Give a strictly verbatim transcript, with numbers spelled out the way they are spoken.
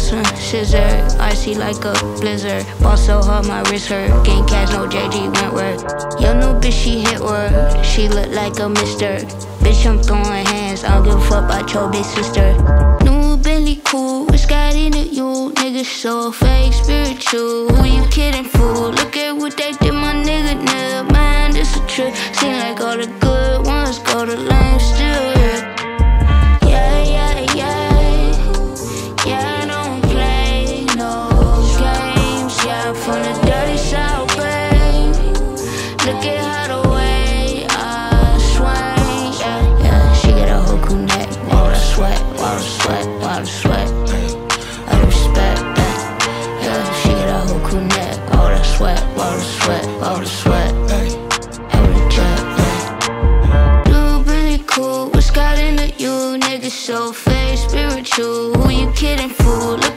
some scissor, icy like a blizzard. Ball so hard, my wrist hurt. Game cash, no J G Wentworth. Yo, new bitch, she hit work. She look like a mister. Bitch, I'm throwing hands. I don't give a fuck about your big sister. New Bentley cool, what's got into you? Niggas so fake, spiritual. Who you kidding, fool? Look at what they did, my nigga. Now, man, this a trip. Seem like all the good ones go to lame still. Yeah, yeah, yeah, yeah. Yeah, I don't play no games. Yeah, I'm from the dirty South Bay. Look at how the way I swing. Yeah, yeah. She got a whole cool neck. All the sweat, all the sweat, all the sweat. I respect that. Yeah, she got a whole cool neck. All the sweat, all the sweat, all the sweat. I reject that. Blue, really cool. What's got into you? Niggas so fake, spiritual. Who you kidding, fool?